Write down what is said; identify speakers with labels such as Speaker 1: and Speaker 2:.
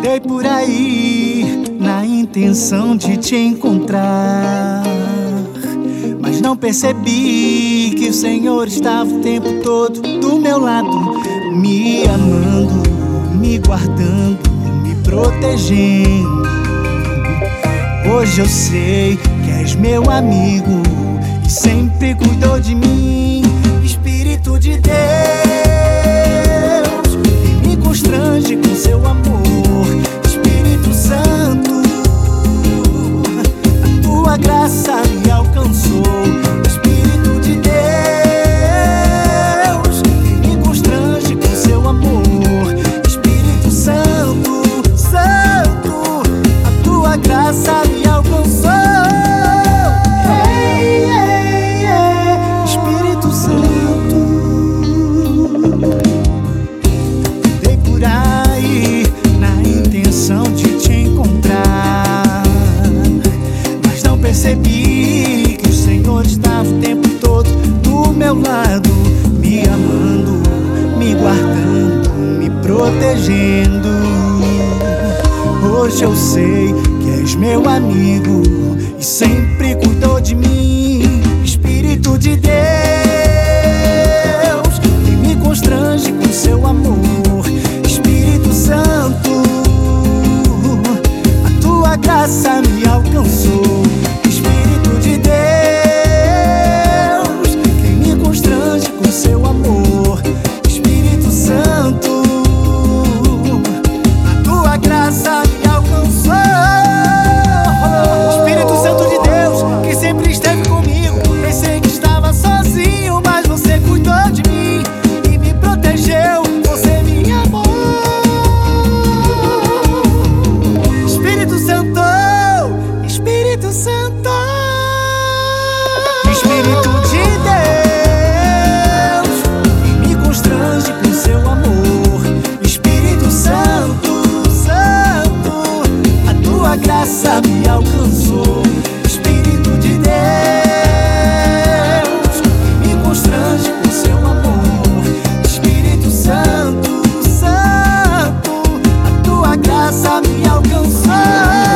Speaker 1: Andei por aí na intenção de te encontrar, mas não percebi que o Senhor estava o tempo todo do meu lado, me amando, me guardando, me protegendo. Hoje eu sei que és meu amigo e sempre cuidou de mim. Espírito de Deus, que me constrange com seu amor. Espírito Santo, a tua graça me alcançou. Espírito de Deus, que me constrange com seu amor. Espírito Santo, Santo, a tua graça me alcançou. Espírito Santo, andei por aí na intenção de te encontrar, mas não percebi que o Senhor estava o tempo todo do meu lado, me amando, me guardando, me protegendo. Hoje eu sei que és meu amigo e sempre cuidou de mim. Espírito de Deus, que me constrange com seu amor. Espírito Santo, a tua graça me alcançou. Espírito de Deus, que me constrange com seu amor. Espírito Santo, a tua graça me alcançou. Espírito Santo de Deus, que sempre esteve comigo. Pensei que estava sozinho, mas você cuidou de mim e me protegeu, você me amou. Espírito Santo, Espírito Santo, Espírito de Deus, que me constrange com seu amor. Espírito Santo, Santo, a tua graça me alcançou. Espírito de Deus, que me constrange com seu amor. Espírito Santo, Santo, a tua graça me alcançou.